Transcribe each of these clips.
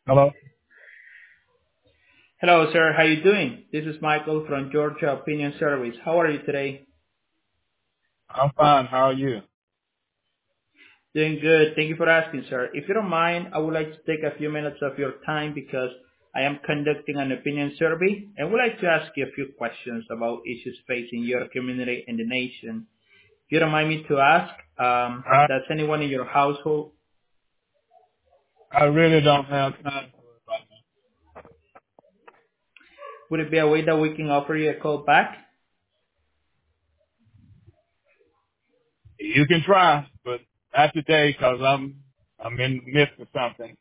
Hello. Hello, sir. How you doing? This is Michael from Georgia Opinion Service. How are you today? I'm fine. How are you? Doing good. Thank you for asking, sir. If you don't mind, I would like to take a few minutes of your time because I am conducting an opinion survey and would like to ask you a few questions about issues facing your community and the nation. If you don't mind me to ask, I does anyone in your household, I really don't have time for it right now. would it be a way that we can offer you a call back? You can try, but not today because I'm in the midst of something.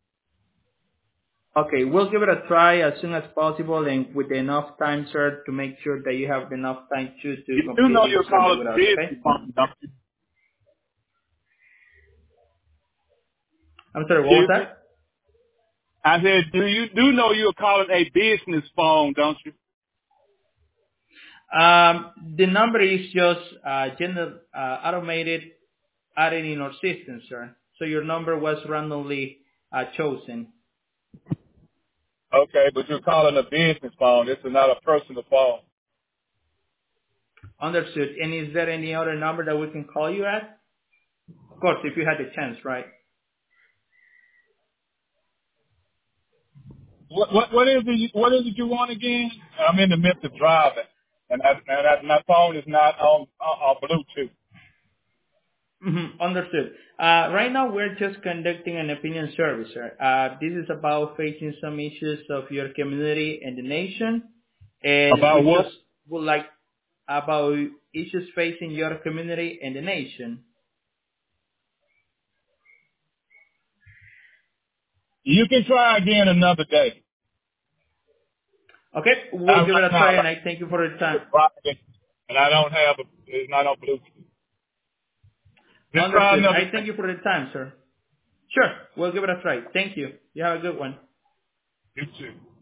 Okay, we'll give it a try as soon as possible and with enough time, sir, to make sure that you have enough time to You do complete know this you're survey calling with the us, okay? business phone, don't you? I'm sorry, what was Excuse me. that? I said, do know you're calling a business phone, don't you? The number is just automated added in our system, sir. So your number was randomly chosen. Okay, but you're calling a business phone. This is not a personal phone. Understood. And is there any other number that we can call you at? Of course, if you had the chance, right? What is it you want again? I'm in the midst of driving, my phone is not on Bluetooth. Understood. Right now, we're just conducting an opinion survey, sir. This is about facing some issues of your community and the nation, and we About just what? would like about issues facing your community and the nation. You can try again another day. Okay, we'll I'm give it right a now try, and I thank you for your time. driving, and I don't have it's not on Bluetooth. Just try Understood. another I day. thank you for your time, sir. Sure, we'll give it a try. Thank you. You have a good one. You too.